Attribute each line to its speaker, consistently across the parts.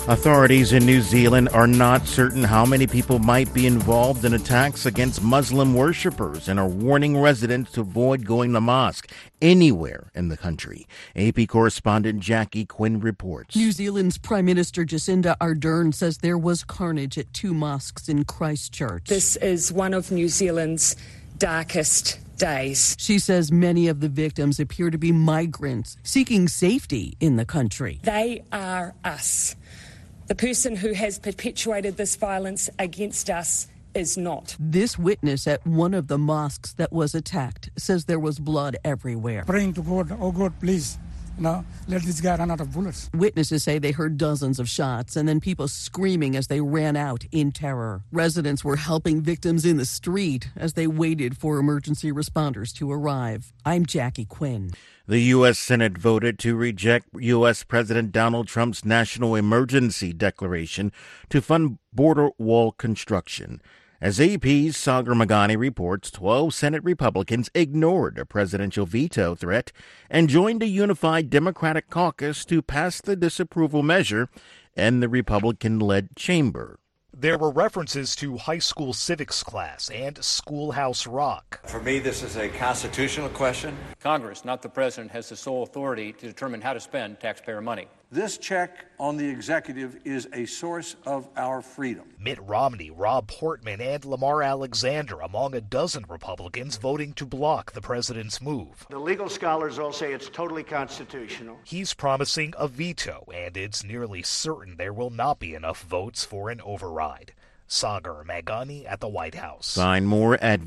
Speaker 1: Authorities in New Zealand are not certain how many people might be involved in attacks against Muslim worshippers and are warning residents to avoid going to mosque anywhere in the country. AP correspondent Jackie Quinn reports.
Speaker 2: New Zealand's Prime Minister Jacinda Ardern says there was carnage at 2 mosques in Christchurch.
Speaker 3: This is one of New Zealand's darkest days.
Speaker 2: She says many of the victims appear to be migrants seeking safety in the country.
Speaker 3: They are us. The person who has perpetuated this violence against us is not.
Speaker 2: This witness at one of the mosques that was attacked says there was blood everywhere.
Speaker 4: Praying to God, oh God, please, let this guy run out of bullets.
Speaker 2: Witnesses say they heard dozens of shots and then people screaming as they ran out in terror. Residents were helping victims in the street as they waited for emergency responders to arrive. I'm Jackie Quinn.
Speaker 1: The U.S. Senate voted to reject U.S. President Donald Trump's national emergency declaration to fund border wall construction. As AP's Sagar Meghani reports, 12 Senate Republicans ignored a presidential veto threat and joined a unified Democratic caucus to pass the disapproval measure in the Republican-led chamber.
Speaker 5: There were references to high school civics class and Schoolhouse Rock.
Speaker 6: For me, this is a constitutional question.
Speaker 7: Congress, not the president, has the sole authority to determine how to spend taxpayer money.
Speaker 6: This check on the executive is a source of our freedom.
Speaker 5: Mitt Romney, Rob Portman, and Lamar Alexander among a dozen Republicans voting to block the president's move.
Speaker 8: The legal scholars all say it's totally constitutional.
Speaker 5: He's promising a veto, and it's nearly certain there will not be enough votes for an override. Sagar Meghani at the White House.
Speaker 1: Find more at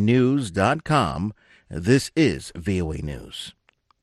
Speaker 1: voanews.com. This is VOA News.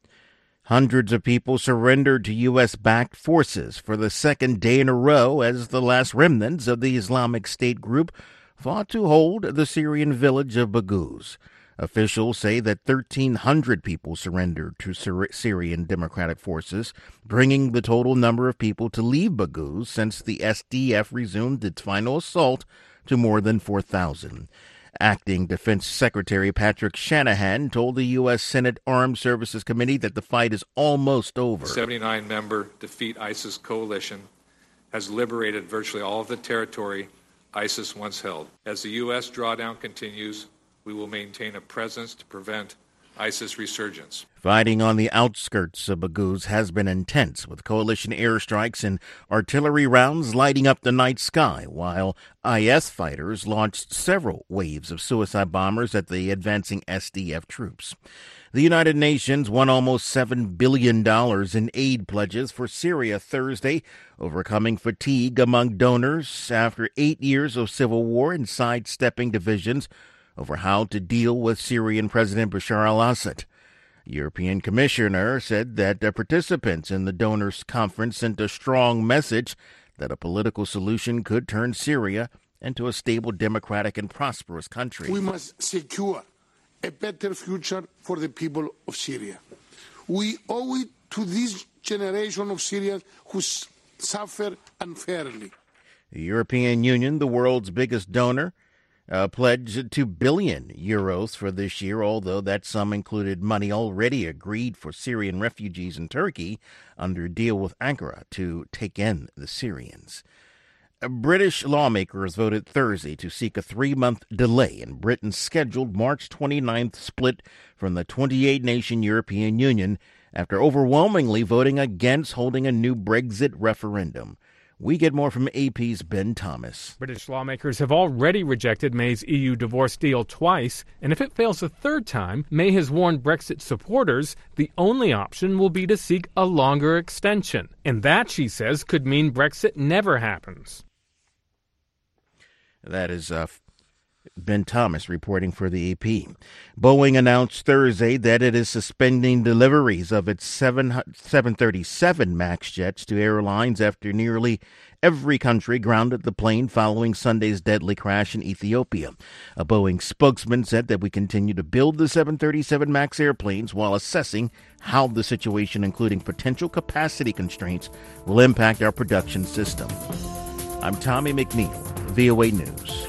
Speaker 1: Hundreds of people surrendered to U.S.-backed forces for the second day in a row as the last remnants of the Islamic State group fought to hold the Syrian village of Baghouz. Officials say that 1,300 people surrendered to Syrian Democratic Forces, bringing the total number of people to leave Baghouz since the SDF resumed its final assault to more than 4,000. Acting Defense Secretary Patrick Shanahan told the U.S. Senate Armed Services Committee that the fight is almost over.
Speaker 9: The 79-member Defeat ISIS coalition has liberated virtually all of the territory ISIS once held. As the U.S. drawdown continues, we will maintain a presence to prevent ISIS resurgence.
Speaker 1: Fighting on the outskirts of Baghouz has been intense, with coalition airstrikes and artillery rounds lighting up the night sky, while IS fighters launched several waves of suicide bombers at the advancing SDF troops. The United Nations won almost $7 billion in aid pledges for Syria Thursday, overcoming fatigue among donors after 8 years of civil war and sidestepping divisions over how to deal with Syrian President Bashar al-Assad. European Commissioner said that the participants in the donors' conference sent a strong message that a political solution could turn Syria into a stable, democratic, and prosperous country.
Speaker 10: We must secure a better future for the people of Syria. We owe it to this generation of Syrians who suffer unfairly.
Speaker 1: The European Union, the world's biggest donor, pledged 2 billion euros for this year, although that sum included money already agreed for Syrian refugees in Turkey under a deal with Ankara to take in the Syrians. British lawmakers voted Thursday to seek a 3-month delay in Britain's scheduled March 29th split from the 28-nation European Union after overwhelmingly voting against holding a new Brexit referendum. We get more from AP's Ben Thomas.
Speaker 11: British lawmakers have already rejected May's EU divorce deal twice, and if it fails a third time, May has warned Brexit supporters the only option will be to seek a longer extension. And that, she says, could mean Brexit never happens.
Speaker 1: That is Ben Thomas reporting for the AP. Boeing announced Thursday that it is suspending deliveries of its 737 MAX jets to airlines after nearly every country grounded the plane following Sunday's deadly crash in Ethiopia. A Boeing spokesman said that we continue to build the 737 MAX airplanes while assessing how the situation, including potential capacity constraints, will impact our production system. I'm Tommy McNeil, VOA News.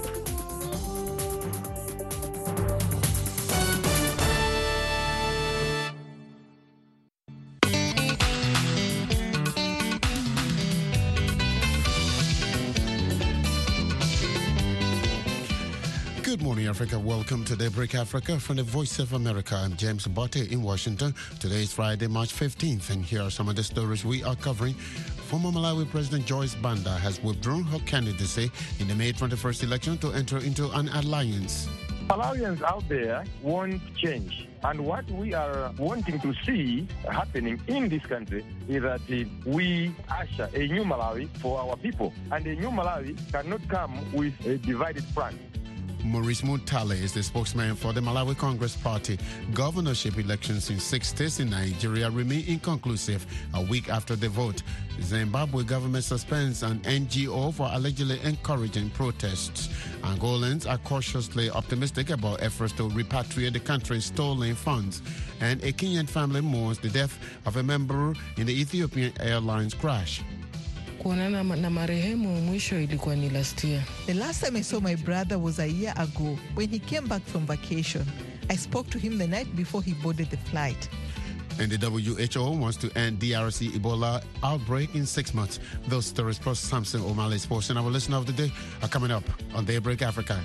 Speaker 12: Good morning, Africa. Welcome to Daybreak Africa from the Voice of America. I'm James Botte in Washington. Today is Friday, March 15th, and here are some of the stories we are covering. Former Malawi President Joyce Banda has withdrawn her candidacy in the May 21st election to enter into an alliance.
Speaker 13: Malawians out there want change. And what we are wanting to see happening in this country is that we usher a new Malawi for our people. And a new Malawi cannot come with a divided front.
Speaker 12: Maurice Muntale is the spokesman for the Malawi Congress Party. Governorship elections in 6 states in Nigeria remain inconclusive a week after the vote. Zimbabwe government suspends an NGO for allegedly encouraging protests. Angolans are cautiously optimistic about efforts to repatriate the country's stolen funds. And a Kenyan family mourns the death of a member in the Ethiopian Airlines crash.
Speaker 14: Kuonana na marehemu mwisho ilikuwa ni last year.
Speaker 15: The last time I saw my brother was a year ago when he came back from vacation. I spoke to him the night before he boarded the flight.
Speaker 12: And the WHO wants to end DRC Ebola outbreak in 6 months. Those stories plus Samson O'Malley's portion of our listener of the day are coming up on Daybreak Africa.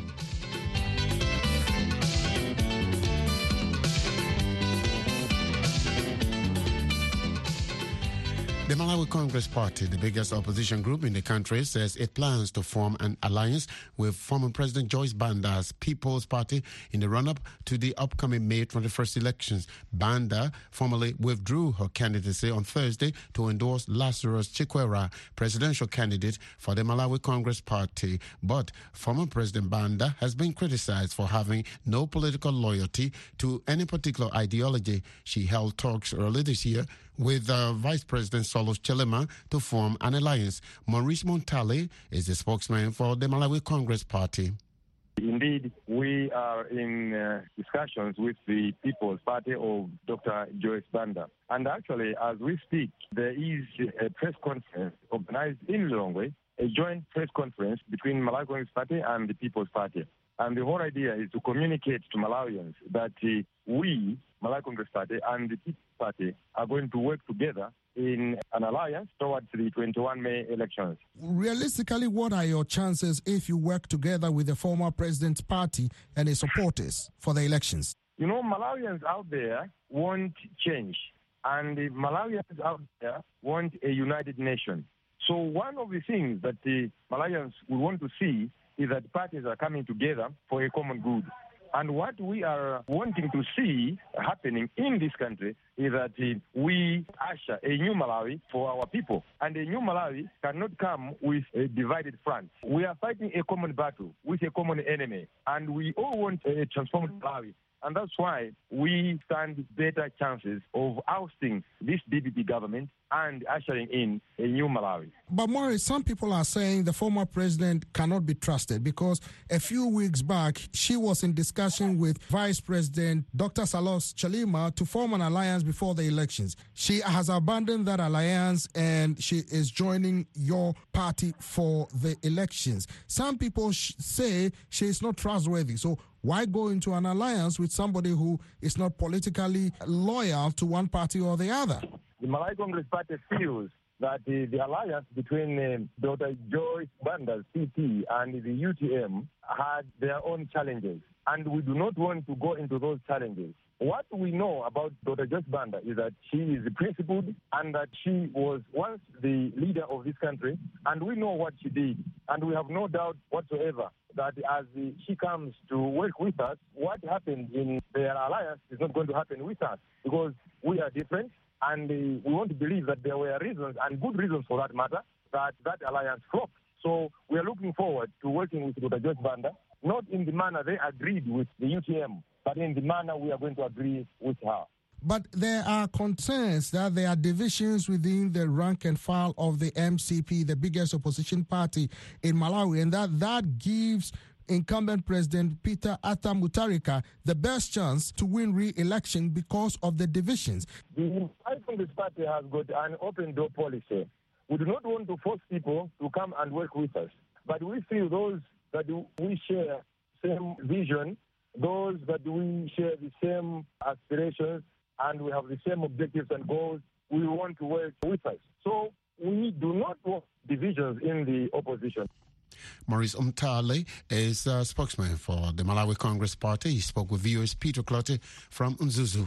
Speaker 12: The Malawi Congress Party, the biggest opposition group in the country, says it plans to form an alliance with former President Joyce Banda's People's Party in the run-up to the upcoming May 21st elections. Banda formally withdrew her candidacy on Thursday to endorse Lazarus Chikwera, presidential candidate for the Malawi Congress Party. But former President Banda has been criticized for having no political loyalty to any particular ideology. She held talks early this year with Vice President Solos Chilema to form an alliance. Maurice Muntale is the spokesman for the Malawi Congress Party.
Speaker 13: Indeed, we are in discussions with the People's Party of Dr. Joyce Banda. And actually, as we speak, there is a press conference organized in Lilongwe, a joint press conference between Malawi Congress Party and the People's Party. And the whole idea is to communicate to Malawians that we, Malawi Congress Party, and the People's Party are going to work together in an alliance towards the 21 May elections.
Speaker 16: Realistically, what are your chances if you work together with the former president's party and his supporters for the elections?
Speaker 13: You know, Malawians out there want change, and the Malawians out there want a united nation. So one of the things that the Malawians will want to see is that parties are coming together for a common good. And what we are wanting to see happening in this country is that we usher a new Malawi for our people. And a new Malawi cannot come with a divided front. We are fighting a common battle with a common enemy. And we all want a transformed Malawi. And that's why we stand better chances of ousting this DPP government and ushering in a new Malawi.
Speaker 16: But Maurice, some people are saying the former president cannot be trusted because a few weeks back, she was in discussion with Vice President Dr. Solos Chilema to form an alliance before the elections. She has abandoned that alliance and she is joining your party for the elections. Some people say she is not trustworthy. So why go into an alliance with somebody who is not politically loyal to one party or the other?
Speaker 13: The Malawi Congress Party feels that the alliance between Dr. Joyce Banda's CP and the UTM had their own challenges, and we do not want to go into those challenges. What we know about Dr. Joyce Banda is that she is principled and that she was once the leader of this country, and we know what she did, and we have no doubt whatsoever that as she comes to work with us, what happened in their alliance is not going to happen with us because we are different. And we want to believe that there were reasons, and good reasons for that matter, that alliance flopped. So we are looking forward to working with Dr. Joyce Banda, not in the manner they agreed with the UTM, but in the manner we are going to agree with her.
Speaker 16: But there are concerns that there are divisions within the rank and file of the MCP, the biggest opposition party in Malawi, and that gives incumbent President Peter Atta Mutharika the best chance to win re-election because of the divisions.
Speaker 13: The Congress Party has got an open door policy. We do not want to force people to come and work with us, but we feel those that we share same vision, those that we share the same aspirations, and we have the same objectives and goals, we want to work with us. So we do not want divisions in the opposition.
Speaker 12: Maurice Umtali is a spokesman for the Malawi Congress Party. He spoke with viewers Peter Clotte from Mzuzu.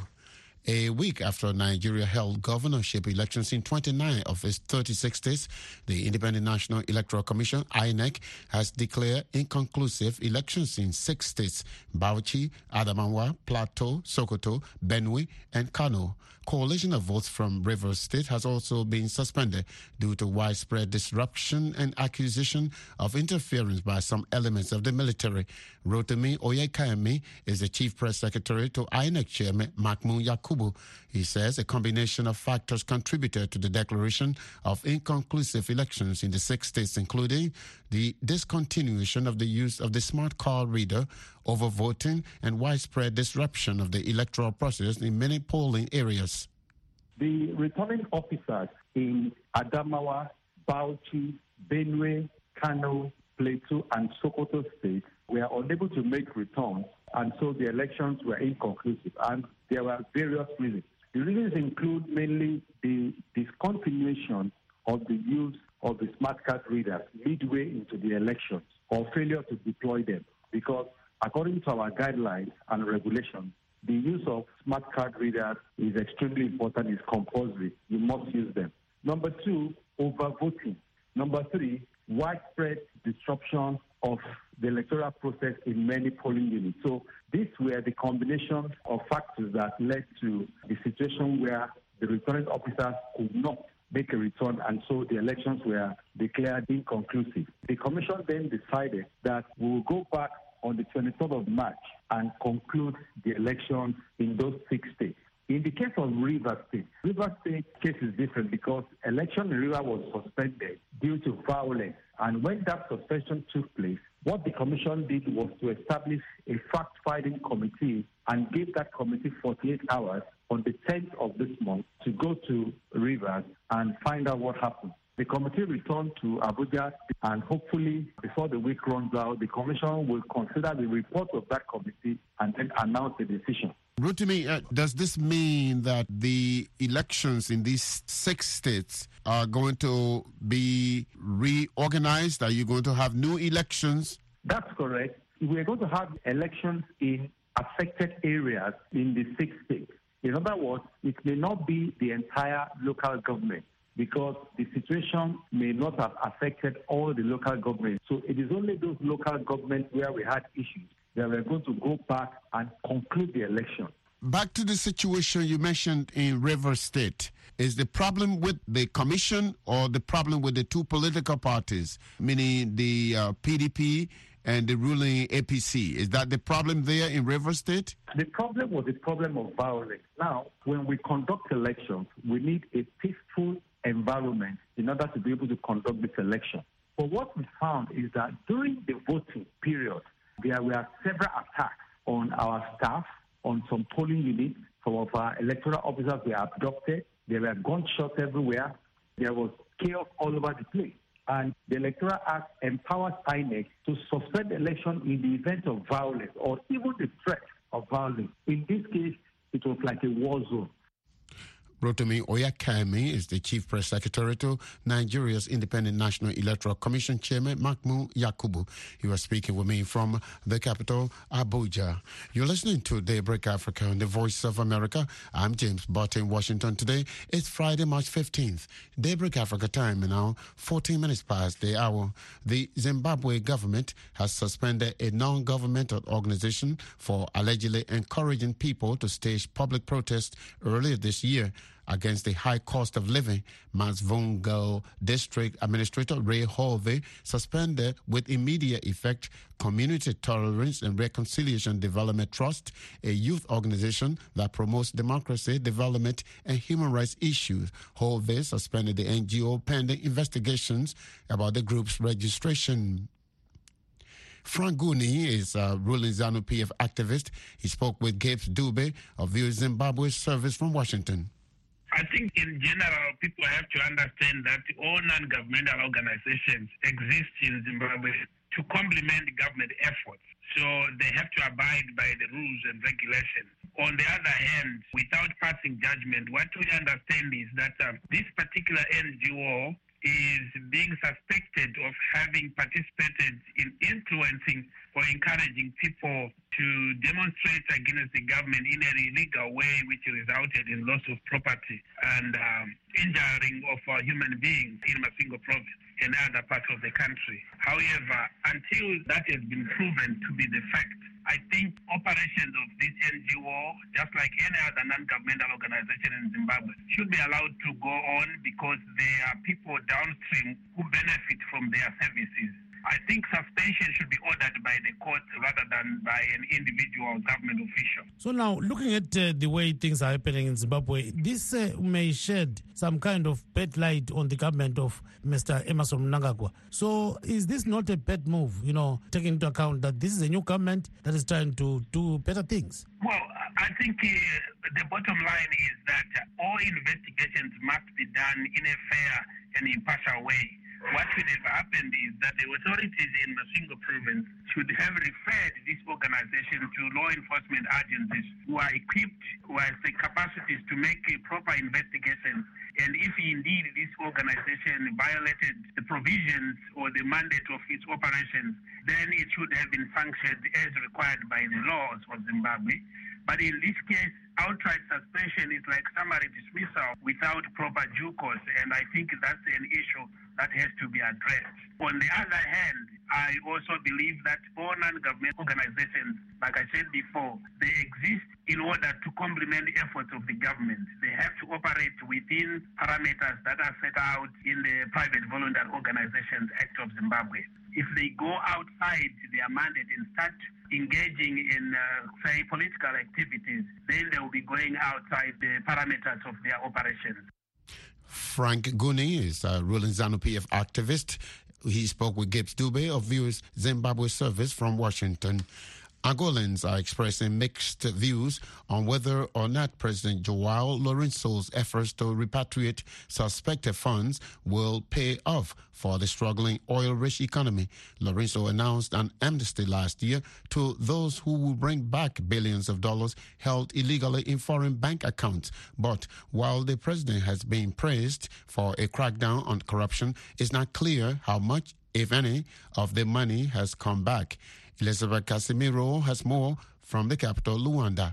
Speaker 12: A week after Nigeria held governorship elections in 29 of its 36 states, the Independent National Electoral Commission, INEC, has declared inconclusive elections in 6 states: Bauchi, Adamawa, Plateau, Sokoto, Benue, and Kano. Coalition of votes from Rivers State has also been suspended due to widespread disruption and accusation of interference by some elements of the military. Rotimi Oyekayemi is the chief press secretary to INEC chairman Mahmoud Yakubu. He says a combination of factors contributed to the declaration of inconclusive elections in the 6 states, including the discontinuation of the use of the smart card reader, overvoting, and widespread disruption of the electoral process in many polling areas.
Speaker 17: The returning officers in Adamawa, Bauchi, Benue, Kano, Plateau, and Sokoto states were unable to make returns, and so the elections were inconclusive, and there were various reasons. The reasons include mainly the discontinuation of the use of the smart card readers midway into the elections, or failure to deploy them, because according to our guidelines and regulations, the use of smart card readers is extremely important, it's compulsory. You must use them. Number 2, overvoting. Number 3, widespread disruption of the electoral process in many polling units. So these were the combination of factors that led to the situation where the returning officers could not make a return, and so the elections were declared inconclusive. The commission then decided that we will go back on the 23rd of March and conclude the elections in those 6 states. In the case of Rivers State case is different because election in Rivers was suspended due to violence. And when that suspension took place, what the commission did was to establish a fact-finding committee and give that committee 48 hours on the 10th of this month to go to Rivers and find out what happened. The committee returned to Abuja, and hopefully before the week runs out, the commission will consider the report of that committee and then announce the decision.
Speaker 12: Rotimi, does this mean that the elections in these 6 states are going to be reorganized? Are you going to have new elections?
Speaker 17: That's correct. We are going to have elections in affected areas in the 6 states. In other words, it may not be the entire local government, because the situation may not have affected all the local governments. So it is only those local governments where we had issues that we're going to go back and conclude the election.
Speaker 12: Back to the situation you mentioned in Rivers State. Is the problem with the commission or the problem with the 2 political parties, meaning the PDP and the ruling APC? Is that the problem there in Rivers State?
Speaker 17: The problem was the problem of violence. Now, when we conduct elections, we need a peaceful environment in order to be able to conduct this election. But what we found is that during the voting period, there were several attacks on our staff, on some polling units. Some of our electoral officers were abducted. There were gunshots everywhere. There was chaos all over the place. And the Electoral Act empowers INEC to suspend the election in the event of violence or even the threat of violence. In this case, it was like a war zone.
Speaker 12: Rotimi Oyekayemi is the Chief Press Secretary to Nigeria's Independent National Electoral Commission Chairman Mahmoud Yakubu. He was speaking with me from the capital, Abuja. You're listening to Daybreak Africa on the Voice of America. I'm James Butt in Washington today. It's Friday, March 15th. Daybreak Africa time now, 14 minutes past the hour. The Zimbabwe government has suspended a non-governmental organization for allegedly encouraging people to stage public protests earlier this year against the high cost of living. Masvingo District Administrator Ray Holvey suspended with immediate effect Community Tolerance and Reconciliation Development Trust, a youth organization that promotes democracy, development, and human rights issues. Holvey suspended the NGO pending investigations about the group's registration. Frank Guni is a ruling ZANU-PF activist. He spoke with Gabe Dube of the Zimbabwe Service from Washington.
Speaker 18: I think in general, people have to understand that all non-governmental organizations exist in Zimbabwe to complement government efforts. So they have to abide by the rules and regulations. On the other hand, without passing judgment, what we understand is that this particular NGO is being suspected of having participated in influencing or encouraging people to demonstrate against the government in an illegal way, which resulted in loss of property and injuring of human beings in Masingo province and other parts of the country. However, until that has been proven to be the fact, I think operations of this NGO, just like any other non-governmental organization in Zimbabwe, should be allowed to go on because there are people downstream who benefit from their services. I think suspension should be ordered by the court rather than by an individual government official.
Speaker 19: So now, looking at the way things are happening in Zimbabwe, this may shed some kind of bad light on the government of Mr. Emmerson Mnangagwa. So is this not a bad move, taking into account that this is a new government that is trying to do better things?
Speaker 18: Well, I think the bottom line is that all investigations must be done in a fair and impartial way. What should have happened is that the authorities in Masingo province should have referred this organization to law enforcement agencies who are equipped with the capacities to make a proper investigation. And if indeed this organization violated the provisions or the mandate of its operations, then it should have been sanctioned as required by the laws of Zimbabwe. But in this case, outright suspension is like summary dismissal without proper due course, and I think that's an issue that has to be addressed. On the other hand, I also believe that all non-government organizations, like I said before, they exist in order to complement the efforts of the government. They have to operate within parameters that are set out in the Private Voluntary Organizations Act of Zimbabwe. If they go outside their mandate and start engaging in, say, political activities, then they will be going outside the parameters of their operations.
Speaker 12: Frank Guni is a ruling ZANU-PF activist. He spoke with Gibbs Dube of Viewers Zimbabwe Service from Washington. Angolans are expressing mixed views on whether or not President João Lourenço's efforts to repatriate suspected funds will pay off for the struggling oil-rich economy. Lourenço announced an amnesty last year to those who will bring back billions of dollars held illegally in foreign bank accounts. But while the president has been praised for a crackdown on corruption, it's not clear how much, if any, of the money has come back. Elizabeth Casimiro has more from the capital, Luanda.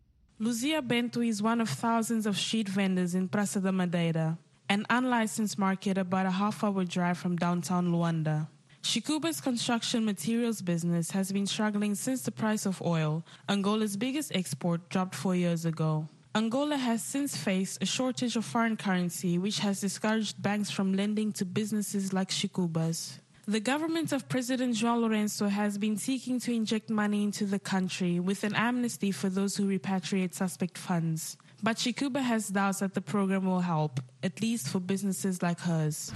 Speaker 20: Luzia Bento is one of thousands of street vendors in Praça da Madeira, an unlicensed market about a half-hour drive from downtown Luanda. Shikuba's construction materials business has been struggling since the price of oil, Angola's biggest export, dropped 4 years ago. Angola has since faced a shortage of foreign currency, which has discouraged banks from lending to businesses like Shikuba's. The government of President João Lourenço has been seeking to inject money into the country with an amnesty for those who repatriate suspect funds. But Shikuba has doubts that the program will help, at least for businesses like hers.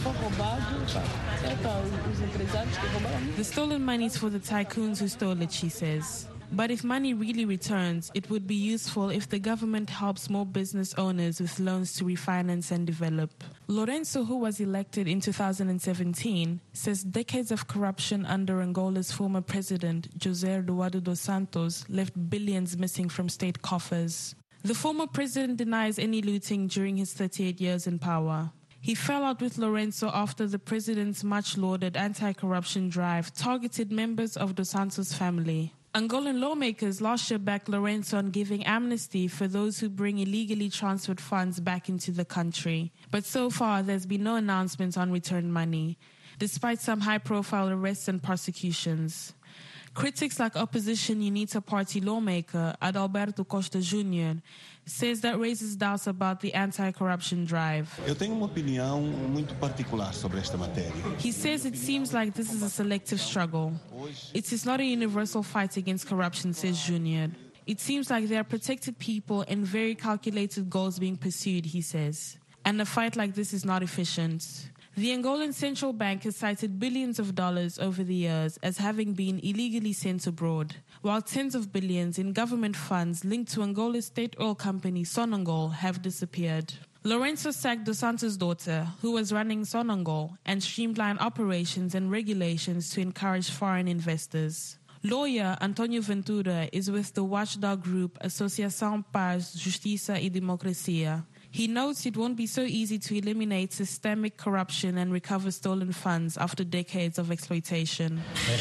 Speaker 20: The stolen money is for the tycoons who stole it, she says. But if money really returns, it would be useful if the government helps more business owners with loans to refinance and develop. Lourenço, who was elected in 2017, says decades of corruption under Angola's former president, José Eduardo dos Santos, left billions missing from state coffers. The former president denies any looting during his 38 years in power. He fell out with Lourenço after the president's much-lauded anti-corruption drive targeted members of dos Santos' family. Angolan lawmakers last year backed Lourenço on giving amnesty for those who bring illegally transferred funds back into the country. But so far, there's been no announcement on returned money, despite some high-profile arrests and prosecutions. Critics like opposition UNITA party lawmaker Adalberto Costa Jr. says that raises doubts about the anti-corruption drive.
Speaker 21: Eu tenho uma opinião muito particular sobre esta matéria.
Speaker 20: He says it seems like this is a selective struggle. It is not a universal fight against corruption, says Jr. It seems like there are protected people and very calculated goals being pursued, he says. And a fight like this is not efficient. The Angolan Central Bank has cited billions of dollars over the years as having been illegally sent abroad, while tens of billions in government funds linked to Angola's state oil company Sonangol have disappeared. Lourenço sacked dos Santos' daughter, who was running Sonangol, and streamlined operations and regulations to encourage foreign investors. Lawyer Antonio Ventura is with the watchdog group Associação Paz, Justiça e Democracia. He notes it won't be so easy to eliminate systemic corruption and recover stolen funds after decades of exploitation.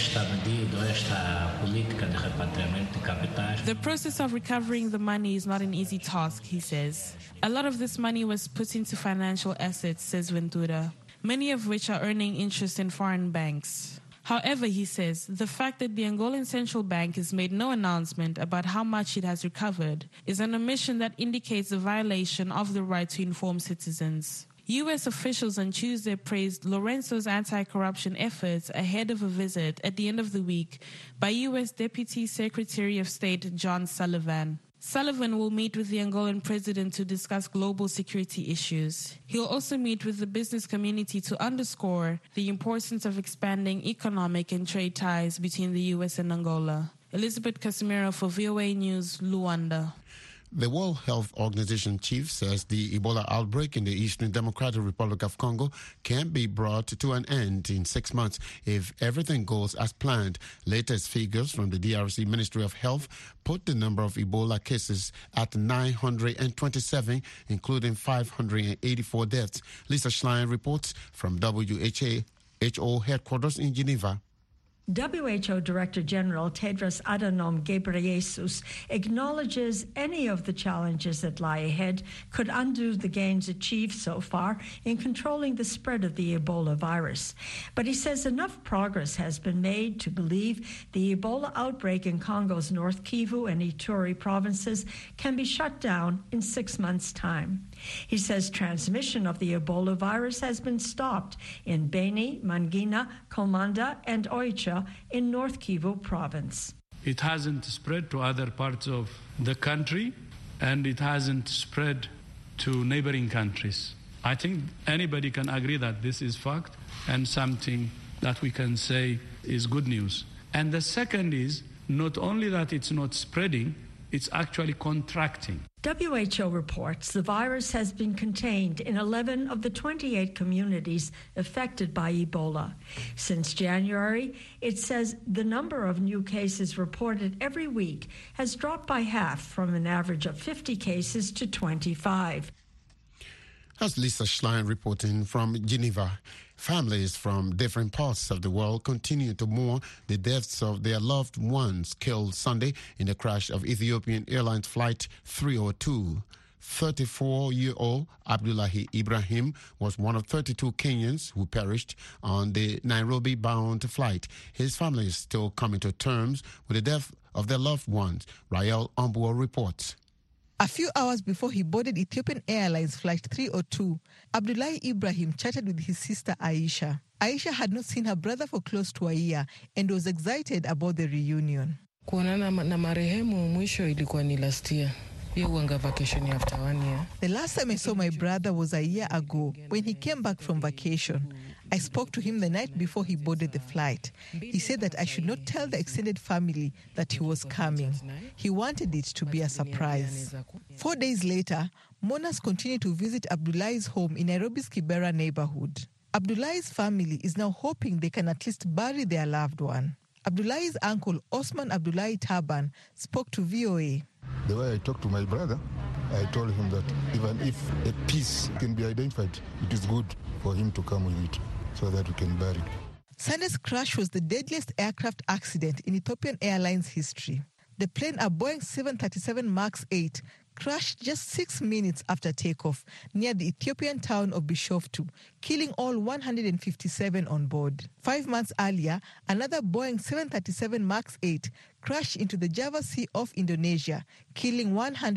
Speaker 20: The process of recovering the money is not an easy task, he says. A lot of this money was put into financial assets, says Ventura, many of which are earning interest in foreign banks. However, he says, the fact that the Angolan Central Bank has made no announcement about how much it has recovered is an omission that indicates a violation of the right to inform citizens. U.S. officials on Tuesday praised Lorenzo's anti-corruption efforts ahead of a visit at the end of the week by U.S. Deputy Secretary of State John Sullivan. Sullivan will meet with the Angolan president to discuss global security issues. He'll also meet with the business community to underscore the importance of expanding economic and trade ties between the U.S. and Angola. Elizabeth Casimiro for VOA News, Luanda.
Speaker 12: The World Health Organization chief says the Ebola outbreak in the Eastern Democratic Republic of Congo can be brought to an end in 6 months if everything goes as planned. Latest figures from the DRC Ministry of Health put the number of Ebola cases at 927, including 584 deaths. Lisa Schlein reports from WHO headquarters in Geneva.
Speaker 3: WHO Director General Tedros Adhanom Ghebreyesus acknowledges any of the challenges that lie ahead could undo the gains achieved so far in controlling the spread of the Ebola virus. But he says enough progress has been made to believe the Ebola outbreak in Congo's North Kivu and Ituri provinces can be shut down in 6 months' time. He says transmission of the Ebola virus has been stopped in Beni, Mangina, Komanda, and Oicha in North Kivu province.
Speaker 22: It hasn't spread to other parts of the country, and it hasn't spread to neighboring countries. I think anybody can agree that this is fact and something that we can say is good news. And the second is not only that it's not spreading, it's actually contracting.
Speaker 3: WHO reports the virus has been contained in 11 of the 28 communities affected by Ebola. Since January, it says the number of new cases reported every week has dropped by half, from an average of 50 cases to 25.
Speaker 12: That's Lisa Schlein reporting from Geneva. Families from different parts of the world continue to mourn the deaths of their loved ones killed Sunday in the crash of Ethiopian Airlines Flight 302. 34-year-old Abdullahi Ibrahim was one of 32 Kenyans who perished on the Nairobi-bound flight. His family is still coming to terms with the death of their loved ones. Rael Ombuo reports.
Speaker 15: A few hours before he boarded Ethiopian Airlines Flight 302, Abdullahi Ibrahim chatted with his sister Aisha. Aisha had not seen her brother for close to a year and was excited about the reunion.
Speaker 14: Kuonana na marehemu mwisho ilikuwa ni last year. Vacation after 1 year.
Speaker 15: The last time I saw my brother was a year ago when he came back from vacation. I spoke to him the night before he boarded the flight. He said that I should not tell the extended family that he was coming. He wanted it to be a surprise. 4 days later, mourners continued to visit Abdullahi's home in Nairobi's Kibera neighborhood. Abdullahi's family is now hoping they can at least bury their loved one. Abdullahi's uncle, Osman Abdullahi Taban, spoke to VOA.
Speaker 23: The way I talked to my brother, I told him that even if a piece can be identified, it is good for him to come with it so that we can bury it.
Speaker 15: Sunday's crash was the deadliest aircraft accident in Ethiopian Airlines history. The plane, a Boeing 737 MAX 8, crashed just 6 minutes after takeoff near the Ethiopian town of Bishoftu, killing all 157 on board. 5 months earlier, another Boeing 737 MAX 8 crashed into the Java Sea off Indonesia, killing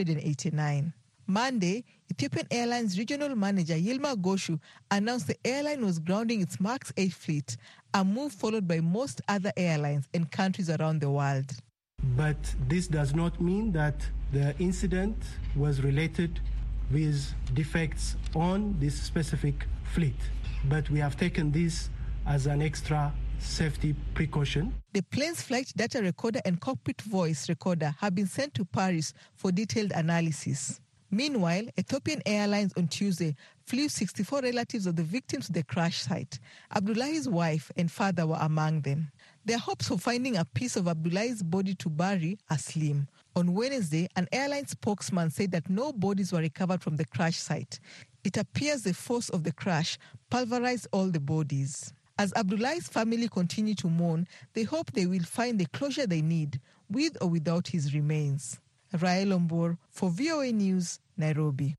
Speaker 15: 189. Monday, Ethiopian Airlines regional manager Yilma Goshu announced the airline was grounding its MAX 8 fleet, a move followed by most other airlines and countries around the world.
Speaker 24: But this does not mean that the incident was related with defects on this specific fleet. But we have taken this as an extra safety precaution.
Speaker 15: The plane's flight data recorder and cockpit voice recorder have been sent to Paris for detailed analysis. Meanwhile, Ethiopian Airlines on Tuesday flew 64 relatives of the victims to the crash site. Abdullahi's wife and father were among them. Their hopes for finding a piece of Abdullahi's body to bury are slim. On Wednesday, an airline spokesman said that no bodies were recovered from the crash site. It appears the force of the crash pulverized all the bodies. As Abdullahi's family continue to mourn, they hope they will find the closure they need, with or without his remains. Rael Ombor for VOA News, Nairobi.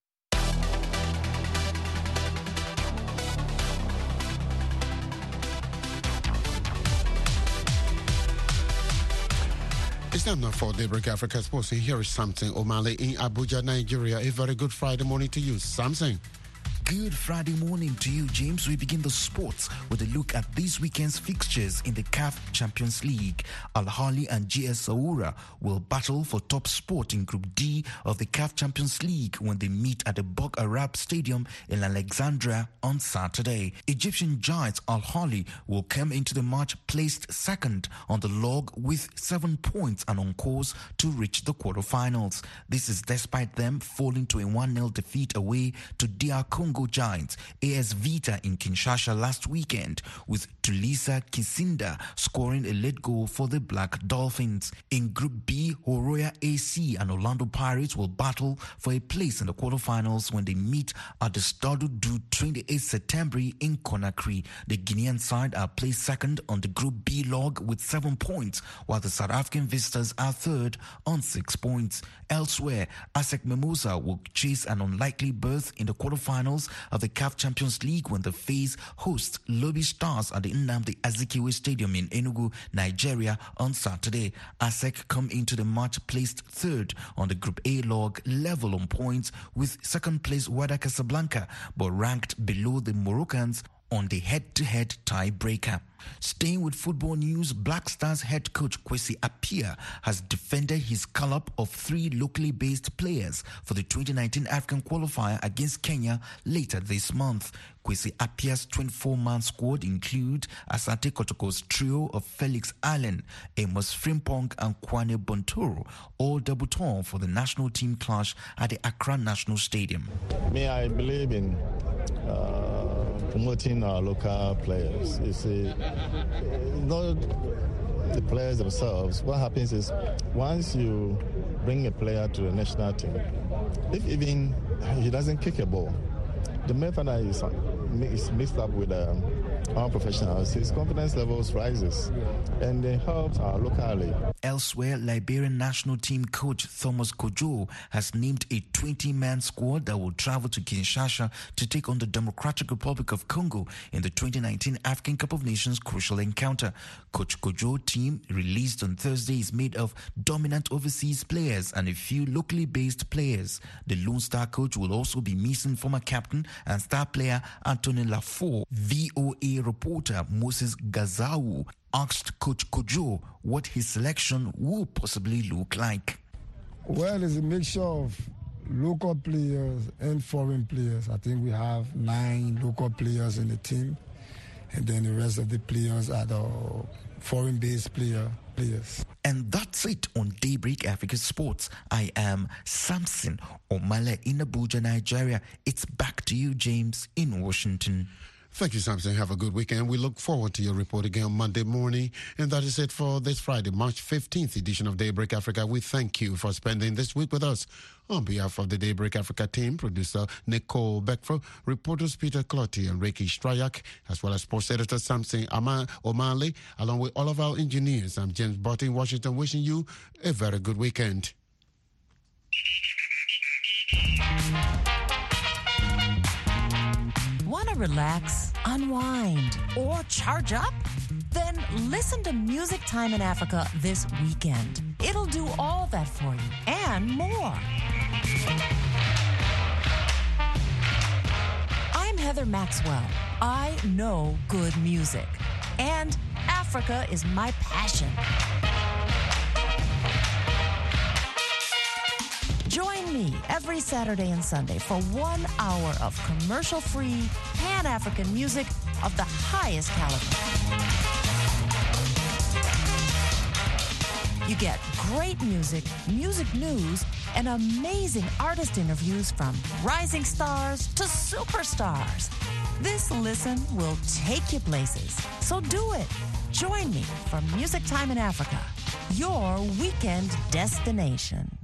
Speaker 12: It's time now for Daybreak Africa Sports. And here is Samson Omale in Abuja, Nigeria. A very good Friday morning to you, Samson.
Speaker 2: Good Friday morning to you, James. We begin the sports with a look at this weekend's fixtures in the CAF Champions League. Al Ahly and GS Saoura will battle for top spot in Group D of the CAF Champions League when they meet at the Bok Arab Stadium in Alexandria on Saturday. Egyptian giants Al Ahly will come into the match placed second on the log with 7 points and on course to reach the quarterfinals. This is despite them falling to a 1-0 defeat away to DR Congo Giants AS Vita in Kinshasa last weekend, with Tulisa Kisinda scoring a late goal for the Black Dolphins. In Group B, Horoya AC and Orlando Pirates will battle for a place in the quarterfinals when they meet at the Stade du 28 September in Conakry. The Guinean side are placed second on the Group B log with 7 points, while the South African visitors are third on 6 points. Elsewhere, ASEC Mimosa will chase an unlikely berth in the quarterfinals of the CAF Champions League when they face host Lobby Stars at the Nnamdi Azikiwe Stadium in Enugu, Nigeria on Saturday. ASEC come into the match placed third on the Group A log, level on points with second place Wydad Casablanca, but ranked below the Moroccans on the head-to-head tiebreaker. Staying with football news, Black Stars head coach Kwesi Appiah has defended his call-up of 3 locally based players for the 2019 African qualifier against Kenya later this month. Kwesi Appiah's 24-man squad include Asante Kotoko's trio of Felix Allen, Amos Frimpong and Kwane Bontoro, all debutant for the national team clash at the Accra National Stadium.
Speaker 4: I believe in promoting our local players. You see, not the players themselves. What happens is once you bring a player to the national team, if even he doesn't kick a ball, the main factor is mixed up with our professionals. His confidence levels rises, and it helps our local league.
Speaker 2: Elsewhere, Liberian national team coach Thomas Kojo has named a 20-man squad that will travel to Kinshasa to take on the Democratic Republic of Congo in the 2019 African Cup of Nations crucial encounter. Coach Kojo's team, released on Thursday, is made of dominant overseas players and a few locally based players. The Lone Star coach will also be missing former captain and star player Anthony Lafort. VOA reporter Moses Gazau asked Coach Kojo what his selection will possibly look like.
Speaker 6: Well, it's a mixture of local players and foreign players. I think we have 9 local players in the team, and then the rest of the players are the foreign-based players.
Speaker 2: And that's it on Daybreak Africa Sports. I am Samson Omale in Abuja, Nigeria. It's back to you, James, in Washington.
Speaker 12: Thank you, Samson. Have a good weekend. We look forward to your report again on Monday morning. And that is it for this Friday, March 15th edition of Daybreak Africa. We thank you for spending this week with us. On behalf of the Daybreak Africa team, producer Nicole Beckford, reporters Peter Clotti and Reiki Strayak, as well as sports editor Samson Omale, along with all of our engineers, I'm James Botti in Washington, wishing you a very good weekend.
Speaker 7: Want to relax, unwind, or charge up? Then listen to Music Time in Africa this weekend. It'll do all that for you and more. I'm Heather Maxwell. I know good music, and Africa is my passion. Join me every Saturday and Sunday for 1 hour of commercial-free, Pan-African music of the highest caliber. You get great music, music news, and amazing artist interviews from rising stars to superstars. This listen will take you places. So do it. Join me for Music Time in Africa, your weekend destination.